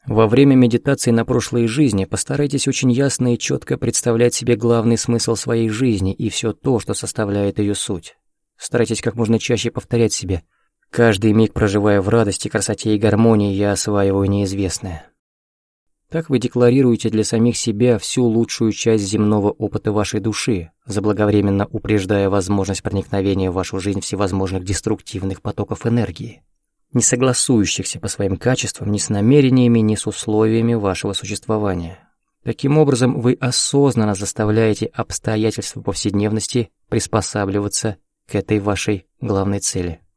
Во время медитации на прошлые жизни постарайтесь очень ясно и четко представлять себе главный смысл своей жизни и все то, что составляет ее суть. Старайтесь как можно чаще повторять себе: каждый миг, проживая в радости, красоте и гармонии, я осваиваю неизвестное. Так вы декларируете для самих себя всю лучшую часть земного опыта вашей души, заблаговременно упреждая возможность проникновения в вашу жизнь всевозможных деструктивных потоков энергии, не согласующихся по своим качествам ни с намерениями, ни с условиями вашего существования. Таким образом, вы осознанно заставляете обстоятельства повседневности приспосабливаться к этой вашей главной цели.